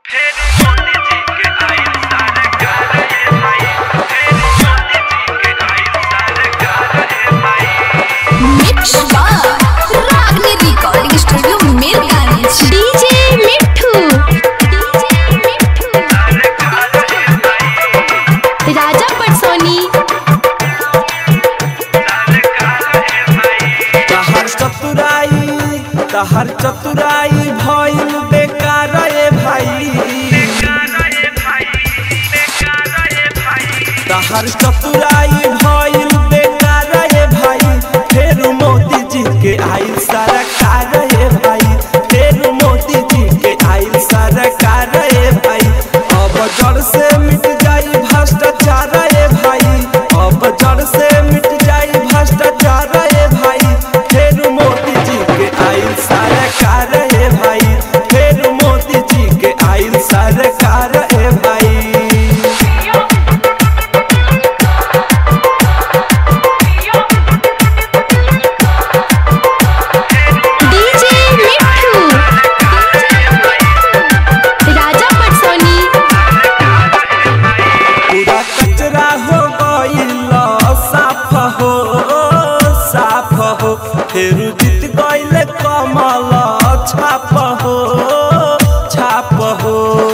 तहर चतुराई भइल बेकार रे भाई, तहर चतुराई भइल बेकार रे भाई। फिर मोदी जी के आइल सरकार रे भाई, फिर मोदी जी के आइल सरकार रे भाई। अब जड़ से मिट जाई भ्रष्टाचार रे भाई, अब जड़ से मिट जाई भ्रष्टाचार रे भाई। फिर मोदी जी के आइल सरकार रे भाई, फिर मोदी जी के आइल सरकार रे भाई। फिर जीत गइल कमल छाप हो, छाप हो।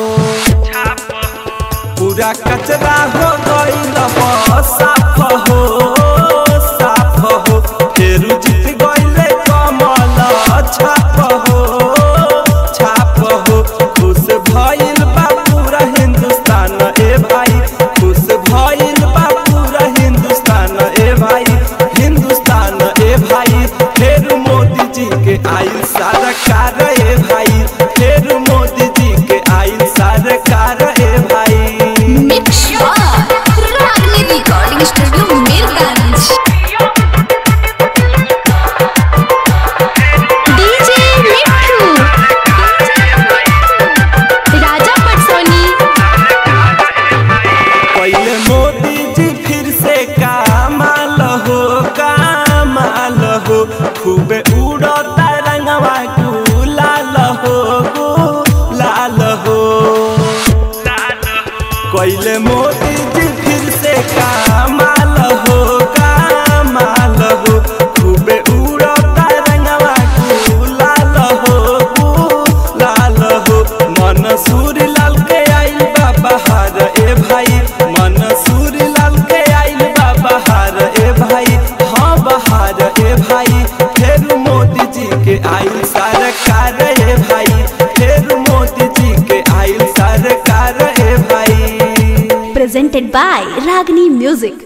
पूरा कचरा हो गइल साफ हो, साफ हो। फिर जीत गइल कमल छाप हो, छाप हो। खुश भइल बा पूरा हिंदुस्तान ए भाई, खुश भइल बा पूरा हिंदुस्तान ए भाई, हिंदुस्तान ए भाई। फिर मोदी जी के आइल सरकार रे भाई, फिर मोदी जी के आइल सरकार रे भाई। मिक्स रागनी रिकॉर्डिंग स्टूडियो मीरगंज। डीजे मिट्ठू राजा पटसोनी। पहले मोदी जी फिर से कमाल हो, कमाल हो। खूबे उड़ता रंगवा गुलाल हो, गुलाल हो। कोइले मोदी जी फिर से कमाल हो, कमाल हो। खूबे उड़ता रंगवा गुलाल हो, गुलाल हो। मनसूर लाल के आइल बा बहार ए भाई, मनसूर लाल के आइल बा बहार ए भाई, हाँ बहार ए भाई। फिर मोदी जी के आइल सरकार रे भाई, फिर मोदी जी के आइल सरकार रे भाई। Presented by Ragini Music।